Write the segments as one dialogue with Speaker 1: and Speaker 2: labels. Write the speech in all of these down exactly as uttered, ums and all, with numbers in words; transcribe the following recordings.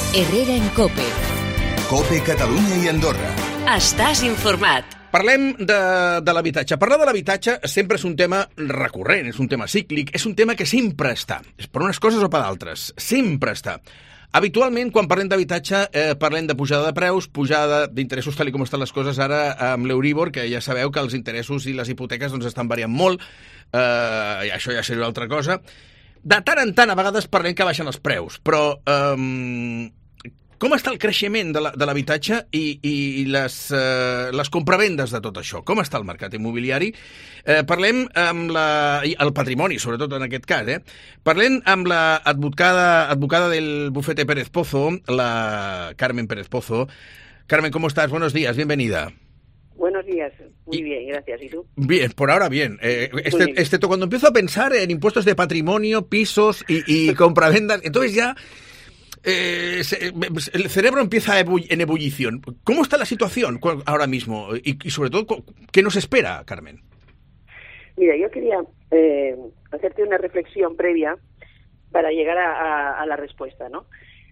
Speaker 1: Herrera en COPE.
Speaker 2: COPE Catalunya i Andorra.
Speaker 1: Estàs informat.
Speaker 3: Parlem de, de l'habitatge. Parlar de l'habitatge sempre és un tema recurrent, és un tema cíclic, és un tema que sempre està, per unes coses o per altres, sempre està. Habitualment, quan parlem d'habitatge, eh, parlem de pujada de preus, pujada d'interessos, tal com estan les coses ara amb l'Euribor, que ja sabeu que els interessos i les hipoteques doncs, estan variant molt, eh, i això ja seria una altra cosa. De tant en tant, a vegades parlem que baixen els preus, però eh, com està el creixement de l'habitatge i, i les, eh, les compravendes de tot això? Com està el mercat immobiliari? Eh, parlem amb la, el patrimoni, sobretot en aquest cas. Eh? Parlem amb la advocada, advocada del bufete Pérez Pozo, la Carmen Pérez Pozo. Carmen, ¿cómo estás? Buenos días, bienvenida.
Speaker 4: Buenos días, muy
Speaker 3: y,
Speaker 4: bien, gracias. ¿Y tú?
Speaker 3: Bien, por ahora bien. Eh, este, bien. Excepto cuando empiezo a pensar en impuestos de patrimonio, pisos y, y compravendas, entonces ya... Eh, se, el cerebro empieza en ebullición. ¿Cómo está la situación ahora mismo? Y, y sobre todo, ¿qué nos espera, Carmen?
Speaker 4: Mira, yo quería eh, hacerte una reflexión previa para llegar a, a, a la respuesta, ¿no?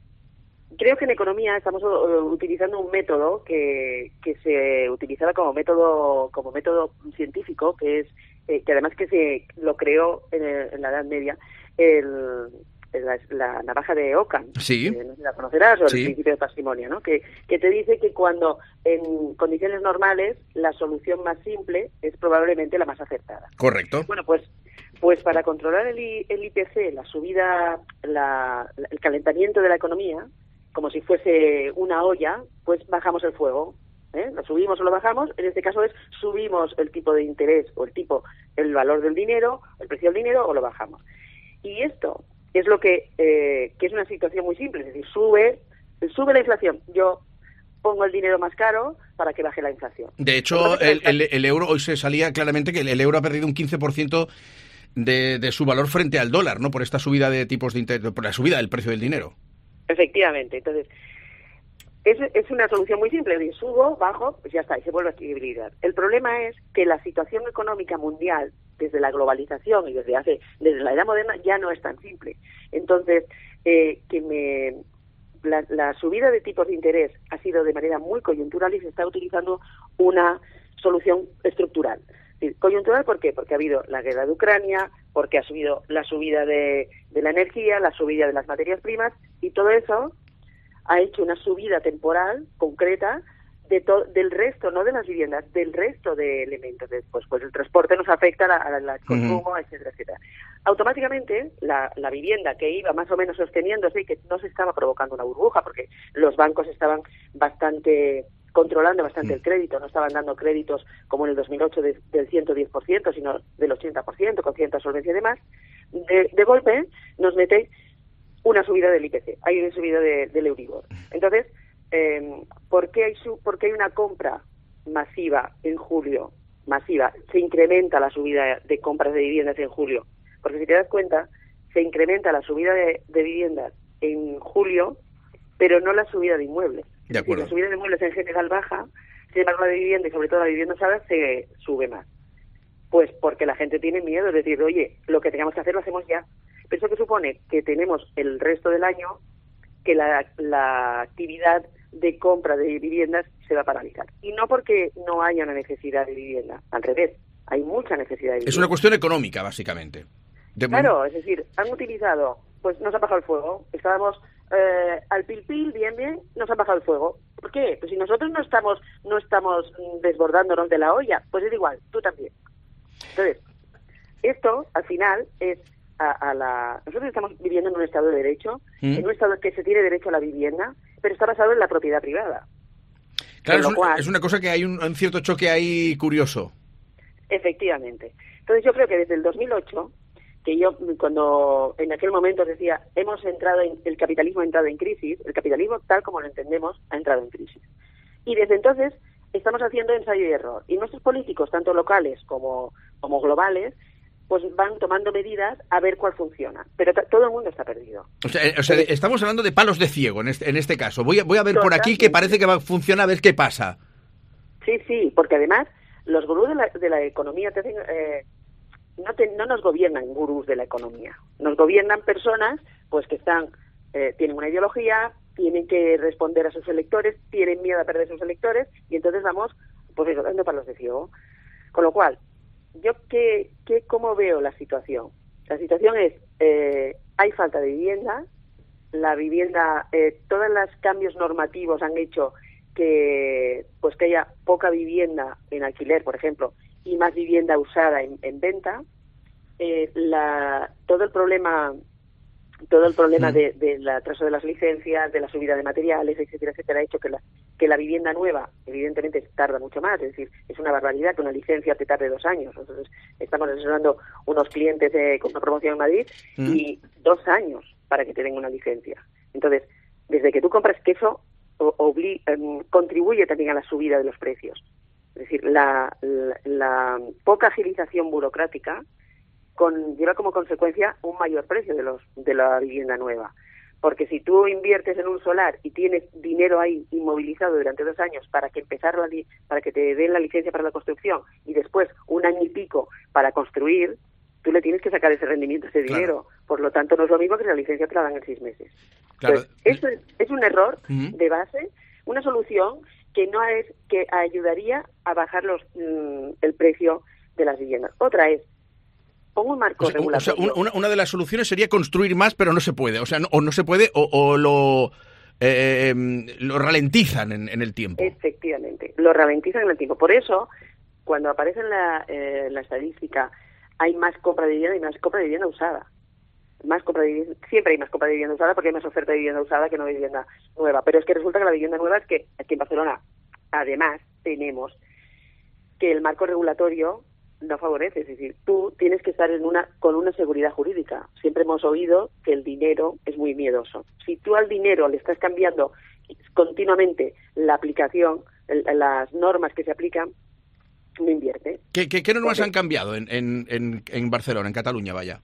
Speaker 4: Creo que en economía estamos uh, utilizando un método que, que se utilizaba como método como método científico, que es eh, que además que se lo creó en, el, en la Edad Media el La, la navaja de Ockham,
Speaker 3: sí.
Speaker 4: eh, no sé si la conocerás, o
Speaker 3: sí.
Speaker 4: el principio de patrimonio, ¿no? Que, que te dice que cuando en condiciones normales la solución más simple es probablemente la más acertada.
Speaker 3: Correcto.
Speaker 4: Bueno, pues pues para controlar el, I, el I P C, la subida, la, el calentamiento de la economía, como si fuese una olla, pues bajamos el fuego. ¿eh? Lo subimos o lo bajamos. En este caso es subimos el tipo de interés o el tipo, el valor del dinero, el precio del dinero o lo bajamos. Y esto es lo que, eh, que es una situación muy simple, es decir, sube, sube la inflación. Yo pongo el dinero más caro para que baje la inflación.
Speaker 3: De hecho, el, el, el euro, hoy se salía claramente que el euro ha perdido un quince por ciento de, de su valor frente al dólar, ¿no? Por esta subida de tipos de interés, por la subida del precio del dinero.
Speaker 4: Efectivamente. Entonces, es, es una solución muy simple, es decir, subo, bajo, pues ya está, y se vuelve a equilibrar. El problema es que la situación económica mundial, desde la globalización y desde hace desde la era moderna, ya no es tan simple. Entonces, eh, que me la, la subida de tipos de interés ha sido de manera muy coyuntural y se está utilizando una solución estructural. Es decir, coyuntural, ¿por qué? Porque ha habido la guerra de Ucrania, porque ha subido la subida de, de la energía, la subida de las materias primas, y todo eso ha hecho una subida temporal concreta de to, del resto, no de las viviendas, del resto de elementos. Después, pues el transporte nos afecta al consumo, uh-huh. etcétera, etcétera. Automáticamente, la, la vivienda que iba más o menos sosteniéndose y que no se estaba provocando una burbuja, porque los bancos estaban bastante controlando bastante uh-huh. el crédito, no estaban dando créditos como en el dos mil ocho de, del ciento diez por ciento, sino del ochenta por ciento, con cierta solvencia y demás, de, de golpe nos mete una subida del I P C, hay una subida de, del Euribor. Entonces, Eh, ¿por qué hay su, por qué hay una compra masiva en julio? Masiva. Se incrementa la subida de compras de viviendas en julio. Porque si te das cuenta, se incrementa la subida de, de viviendas en julio, pero no la subida de inmuebles.
Speaker 3: De acuerdo.
Speaker 4: La subida de inmuebles en general baja, sin embargo la de vivienda y sobre todo la vivienda usada se sube más. Pues porque la gente tiene miedo, es decir, oye, lo que tengamos que hacer lo hacemos ya. Pero eso que supone que tenemos el resto del año que la, la actividad de compra de viviendas se va a paralizar. Y no porque no haya una necesidad de vivienda, al revés, hay mucha necesidad de vivienda.
Speaker 3: Es una cuestión económica, básicamente. De
Speaker 4: claro, es decir, han utilizado, pues nos ha bajado el fuego, estábamos eh, al pil pil, bien, bien, nos ha bajado el fuego. ¿Por qué? Pues si nosotros no estamos, no estamos desbordándonos de la olla, pues es igual, tú también. Entonces, esto, al final, es A, a la... Nosotros estamos viviendo en un Estado de Derecho, ¿Mm? en un Estado que se tiene derecho a la vivienda, pero está basado en la propiedad privada.
Speaker 3: Claro, es, un, cual, es una cosa que hay un, un cierto choque ahí curioso.
Speaker 4: Efectivamente. Entonces yo creo que desde el dos mil ocho, que yo cuando en aquel momento decía, hemos entrado en, el capitalismo ha entrado en crisis, el capitalismo tal como lo entendemos ha entrado en crisis. Y desde entonces estamos haciendo ensayo y error. Y nuestros políticos, tanto locales como, como globales, pues van tomando medidas a ver cuál funciona. Pero t- todo el mundo está perdido.
Speaker 3: O sea, o sea, estamos hablando de palos de ciego en este, en este caso. Voy a, voy a ver por aquí que parece que va, funciona, a ver qué pasa.
Speaker 4: Sí, sí, porque además los gurús de la, de la economía te hacen, eh, no, te, no nos gobiernan gurús de la economía. Nos gobiernan personas pues que están eh, tienen una ideología, tienen que responder a sus electores, tienen miedo a perder sus electores, y entonces vamos, pues eso, dando palos de ciego. Con lo cual, yo qué, qué, ¿cómo veo la situación? La situación es, eh, hay falta de vivienda, la vivienda, eh, todos los cambios normativos han hecho que, pues que haya poca vivienda en alquiler, por ejemplo, y más vivienda usada en, en venta. Eh, la, todo el problema todo el problema
Speaker 3: mm.
Speaker 4: de, del atraso de las licencias, de la subida de materiales, etcétera, etcétera, ha hecho que la, que la vivienda nueva, evidentemente, tarda mucho más. Es decir, es una barbaridad que una licencia te tarde dos años. Entonces, estamos asesorando unos clientes eh, con una promoción en Madrid mm. y dos años para que te den una licencia. Entonces, desde que tú compras, que eso obli- eh, contribuye también a la subida de los precios. Es decir, la, la, la poca agilización burocrática con, lleva como consecuencia un mayor precio de los de la vivienda nueva. Porque si tú inviertes en un solar y tienes dinero ahí inmovilizado durante dos años para que empezar la li- para que te den la licencia para la construcción y después un año y pico para construir, tú le tienes que sacar ese rendimiento, ese dinero. Claro. Por lo tanto, no es lo mismo que la licencia te la dan en seis meses. Claro. Entonces, eso es, es un error uh-huh. de base, una solución que no es que ayudaría a bajar los mmm, el precio de las viviendas. Otra es pon un marco
Speaker 3: o sea,
Speaker 4: regulatorio.
Speaker 3: O sea, una, una de las soluciones sería construir más, pero no se puede. O sea, no, o no se puede o, o lo eh, lo ralentizan en, en el tiempo.
Speaker 4: Efectivamente, lo ralentizan en el tiempo. Por eso, cuando aparece en la, eh, la estadística, hay más compra de vivienda y más compra de vivienda usada. Más compra de vivienda, siempre hay más compra de vivienda usada porque hay más oferta de vivienda usada que no de vivienda nueva. Pero es que resulta que la vivienda nueva es que aquí en Barcelona, además, tenemos que el marco regulatorio no favorece, es decir, tú tienes que estar en una con una seguridad jurídica. Siempre hemos oído que el dinero es muy miedoso. Si tú al dinero le estás cambiando continuamente la aplicación, el, las normas que se aplican, no invierte.
Speaker 3: ¿Qué, qué, qué normas Entonces, han cambiado en, en, en, en Barcelona, en Cataluña, vaya?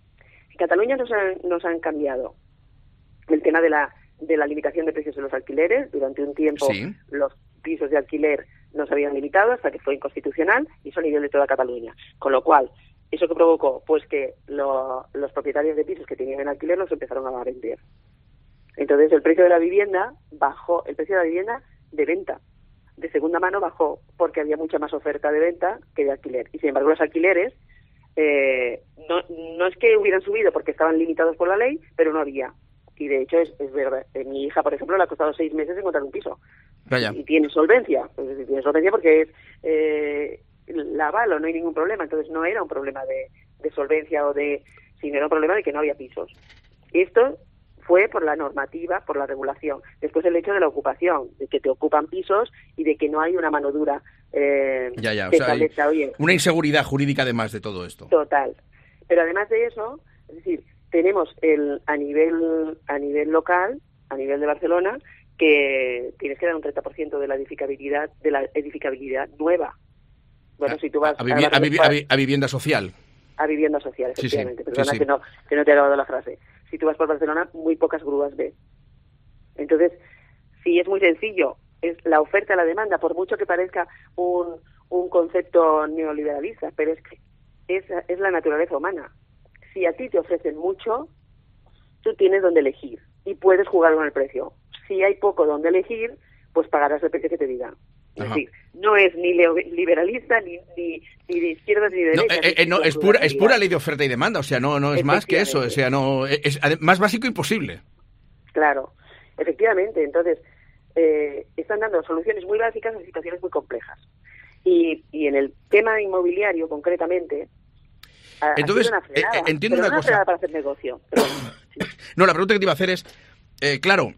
Speaker 4: En Cataluña nos han, nos han cambiado el tema de la de la limitación de precios de los alquileres. Durante un tiempo sí. los pisos de alquiler no se habían limitado hasta que fue inconstitucional y eso a nivel de toda Cataluña. Con lo cual, ¿eso que provocó? Pues que lo, los propietarios de pisos que tenían en alquiler los empezaron a vender. Entonces el precio de la vivienda bajó, el precio de la vivienda de venta, de segunda mano bajó porque había mucha más oferta de venta que de alquiler. Y sin embargo los alquileres eh, no, no es que hubieran subido porque estaban limitados por la ley, pero no había. Y de hecho es, es verdad. Eh, mi hija, por ejemplo, le ha costado seis meses encontrar un piso.
Speaker 3: Vaya.
Speaker 4: Y tiene solvencia. Pues, tiene solvencia porque es eh, la avalo, no hay ningún problema. Entonces no era un problema de, de solvencia o de, sino era un problema de que no había pisos. Esto fue por la normativa, por la regulación. Después el hecho de la ocupación, de que te ocupan pisos y de que no hay una mano dura eh,
Speaker 3: ya, ya. O
Speaker 4: que
Speaker 3: sea,
Speaker 4: establezca, oye,
Speaker 3: una inseguridad jurídica además de todo esto.
Speaker 4: Total. Pero además de eso, es decir, tenemos el a nivel a nivel local, a nivel de Barcelona, que tienes que dar un treinta por ciento de la edificabilidad de la edificabilidad nueva. Bueno,
Speaker 3: a,
Speaker 4: si tú vas
Speaker 3: a, vivi- a, vivi- a, vi- a vivienda social.
Speaker 4: A vivienda social, efectivamente.
Speaker 3: Sí, sí,
Speaker 4: Perdona
Speaker 3: sí, sí.
Speaker 4: Que, no, que no te he acabado la frase. Si tú vas por Barcelona, muy pocas grúas ves. Entonces, sí, es muy sencillo. Es la oferta y la demanda, por mucho que parezca un, un concepto neoliberalista, pero es que es, es la naturaleza humana. Si a ti te ofrecen mucho, tú tienes donde elegir y puedes jugar con el precio. Si hay poco donde elegir, pues pagarás el precio que te digan. Es
Speaker 3: Ajá.
Speaker 4: decir, no es ni liberalista, ni, ni, ni de izquierdas, ni de
Speaker 3: No,
Speaker 4: derechas.
Speaker 3: eh, eh, no es, pura, es pura ley de oferta y demanda, o sea, no, no es más que eso, o sea, no es, es más básico imposible.
Speaker 4: Claro, efectivamente. Entonces, eh, están dando soluciones muy básicas a situaciones muy complejas. Y, y en el tema inmobiliario, concretamente, ha,
Speaker 3: Entonces,
Speaker 4: ha sido una frenada,
Speaker 3: eh, entiendo
Speaker 4: pero
Speaker 3: una
Speaker 4: una
Speaker 3: cosa.
Speaker 4: frenada para hacer negocio. Pero, sí.
Speaker 3: No, la pregunta que te iba a hacer es, eh, claro,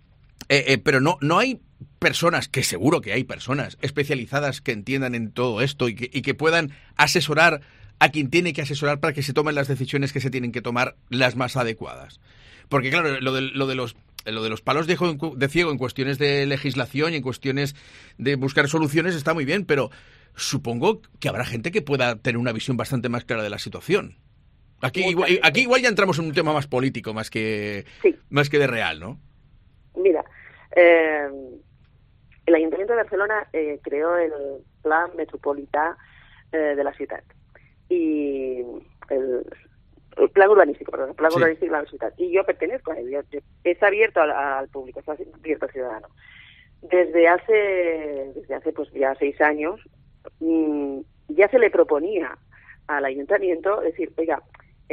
Speaker 3: eh, eh, pero no, no hay personas, que seguro que hay personas especializadas que entiendan en todo esto y que, y que puedan asesorar a quien tiene que asesorar para que se tomen las decisiones que se tienen que tomar las más adecuadas. Porque claro, lo de, lo de los lo de los palos de, de ciego en cuestiones de legislación y en cuestiones de buscar soluciones está muy bien, pero supongo que habrá gente que pueda tener una visión bastante más clara de la situación. Aquí igual, aquí igual ya entramos en un tema más político, más que
Speaker 4: sí.
Speaker 3: más que de real, ¿no?
Speaker 4: Mira, eh, el Ayuntamiento de Barcelona eh, creó el Plan Metropolità eh, de la ciutat y el, el plan urbanístico, perdón, el plan
Speaker 3: Sí.
Speaker 4: urbanístico de la ciudad. Y yo pertenezco a él, yo- yo- está abierto al, al público, está abierto al ciudadano. Desde hace, desde hace pues ya seis años, mmm, ya se le proponía al ayuntamiento decir, oiga,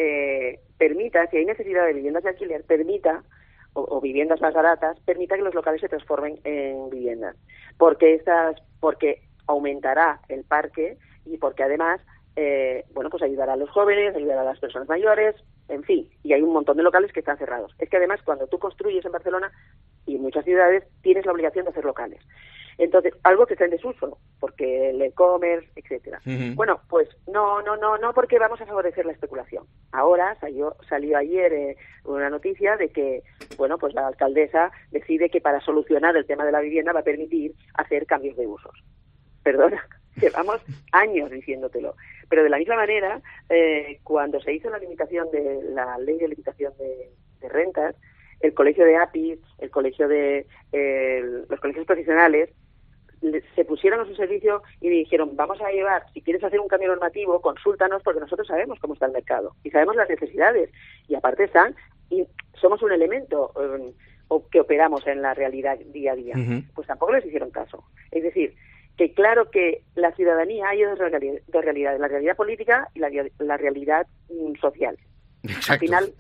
Speaker 4: eh, permita, si hay necesidad de viviendas de alquiler, permita, o, o viviendas más baratas, permita que los locales se transformen en viviendas, porque estas, porque aumentará el parque y porque además, eh, bueno, pues ayudará a los jóvenes, ayudará a las personas mayores, en fin, y hay un montón de locales que están cerrados. Es que además cuando tú construyes en Barcelona y en muchas ciudades tienes la obligación de hacer locales. Entonces, algo que está en desuso, porque el e-commerce, etcétera.
Speaker 3: Ujú.
Speaker 4: Bueno, pues no, no, no, no, porque vamos a favorecer la especulación. Ahora salió, salió ayer eh, una noticia de que, bueno, pues la alcaldesa decide que para solucionar el tema de la vivienda va a permitir hacer cambios de usos. Perdona, llevamos años diciéndotelo. Pero de la misma manera, eh, cuando se hizo la limitación de la ley de limitación de, de rentas, el colegio de A P I, el colegio de eh, los colegios profesionales le- se pusieron a su servicio y dijeron, vamos a llevar, si quieres hacer un cambio normativo, consúltanos porque nosotros sabemos cómo está el mercado y sabemos las necesidades y aparte están y somos un elemento eh, o que operamos en la realidad día a día.
Speaker 3: Ujú.
Speaker 4: Pues tampoco les hicieron caso. Es decir, que claro que la ciudadanía hay dos reali- dos realidades, la realidad política y la, la realidad mm, social.
Speaker 3: Exacto.
Speaker 4: Al final,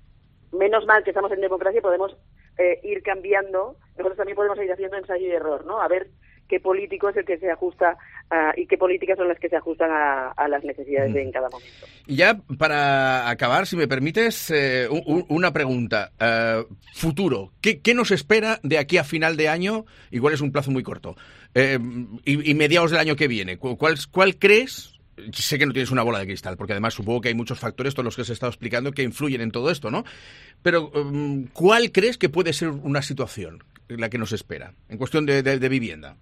Speaker 4: menos mal que estamos en democracia, podemos eh, ir cambiando, nosotros también podemos ir haciendo ensayo y error, ¿no? A ver qué político es el que se ajusta uh, y qué políticas son las que se ajustan a, a las necesidades de en cada momento.
Speaker 3: Y ya para acabar, si me permites, eh, un- un- una pregunta. Eh, futuro, ¿Qué, ¿qué nos espera de aquí a final de año? Igual es un plazo muy corto. Eh, y, y mediados del año que viene. ¿Cu- ¿Cuál, cuál crees? Sé que no tienes una bola de cristal, porque además supongo que hay muchos factores, todos los que os he estado explicando, que influyen en todo esto, ¿no? Pero, um, ¿cuál crees que puede ser una situación la que nos espera en cuestión de, de, de vivienda?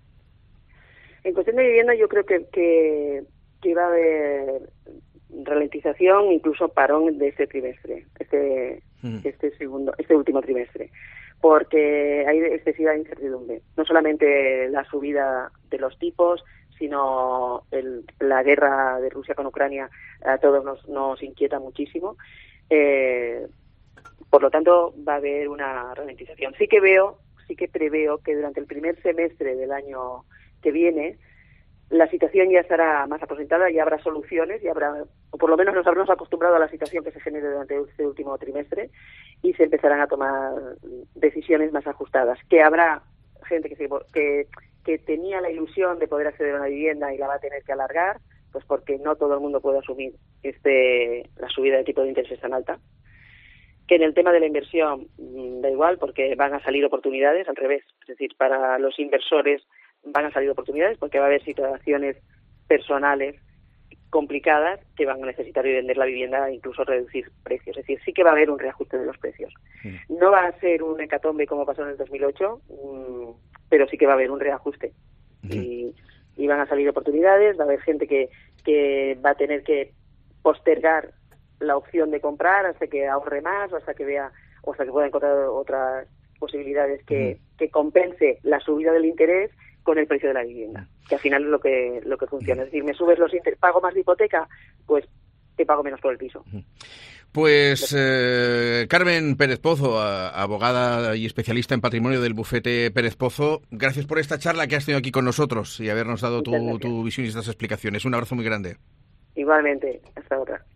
Speaker 4: En cuestión de vivienda yo creo que, que, que va a haber ralentización, incluso parón de este trimestre, este,
Speaker 3: Mm.
Speaker 4: este segundo, este último trimestre, porque hay excesiva incertidumbre. No solamente la subida de los tipos, sino el, la guerra de Rusia con Ucrania a todos nos, nos inquieta muchísimo. Eh, por lo tanto, va a haber una ralentización. Sí que veo, sí que preveo que durante el primer semestre del año que viene la situación ya estará más aposentada, ya habrá soluciones, ya habrá, o por lo menos nos habremos acostumbrado a la situación que se genere durante este último trimestre y se empezarán a tomar decisiones más ajustadas. Que habrá gente que, se, que, que tenía la ilusión de poder acceder a una vivienda y la va a tener que alargar, pues porque no todo el mundo puede asumir este la subida de tipo de interés tan alta. Que en el tema de la inversión mmm, da igual, porque van a salir oportunidades, al revés. Es decir, para los inversores van a salir oportunidades porque va a haber situaciones personales complicadas que van a necesitar vender la vivienda e incluso reducir precios. Es decir, sí que va a haber un reajuste de los precios. Sí. No va a ser un hecatombe como pasó en el dos mil ocho, mmm, pero sí que va a haber un reajuste. Sí. Y, y van a salir oportunidades, va a haber gente que, que va a tener que postergar la opción de comprar hasta que ahorre más o hasta que vea o hasta que pueda encontrar otras posibilidades que, uh-huh. que compense la subida del interés con el precio de la vivienda, que al final es lo que lo que funciona. Es decir, me subes los intereses, pago más de hipoteca, pues te pago menos por el piso.
Speaker 3: Pues eh, Carmen Pérez Pozo, abogada y especialista en patrimonio del bufete Pérez Pozo, gracias por esta charla que has tenido aquí con nosotros y habernos dado tu, tu visión y estas explicaciones. Un abrazo muy grande.
Speaker 4: Igualmente, hasta otra.